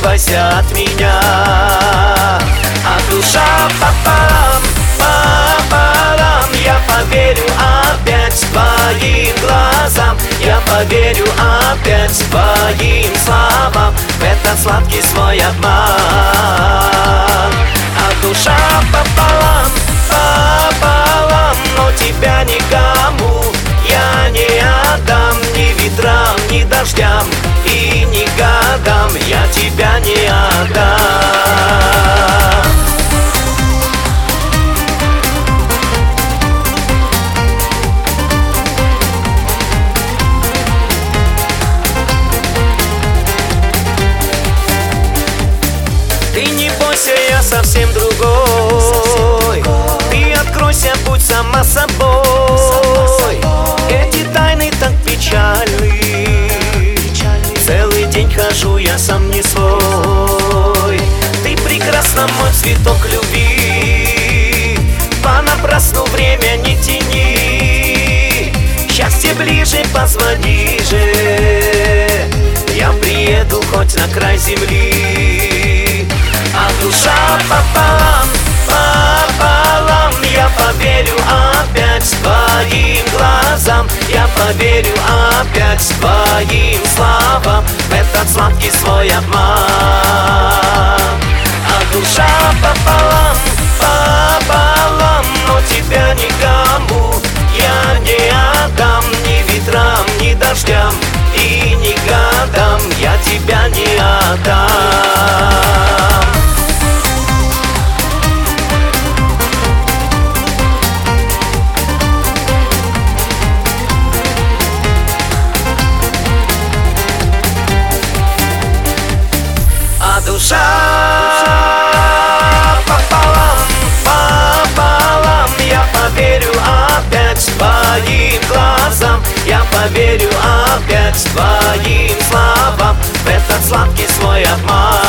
отказывайся от меня. А душа пополам, пополам. Я поверю опять твоим глазам, я поверю опять твоим словам, в этот сладкий свой обман. А душа пополам, пополам, но тебя никому я не отдам, ни ветрам, ни дождям и ни годам я тебя не отдам. Ты не бойся, я совсем другой. Ты откройся, будь сама собой. Эти тайны так печальны. Целый день хожу я сам не свой. Ты прекрасна, мой цветок любви. Понапрасну время не тяни. Счастье ближе, позвони же. Я приеду хоть на край земли. А душа пополам, пополам. Я поверю опять твоим глазам, я поверю опять твоим словам, в этот сладкий свой обман. А душа пополам, пополам, но тебя никому я не отдам, ни ветрам, ни дождям и ни годам я тебя не отдам. Душа пополам, пополам. Я поверю опять твоим глазам, я поверю опять твоим словам, в этот сладкий свой обман.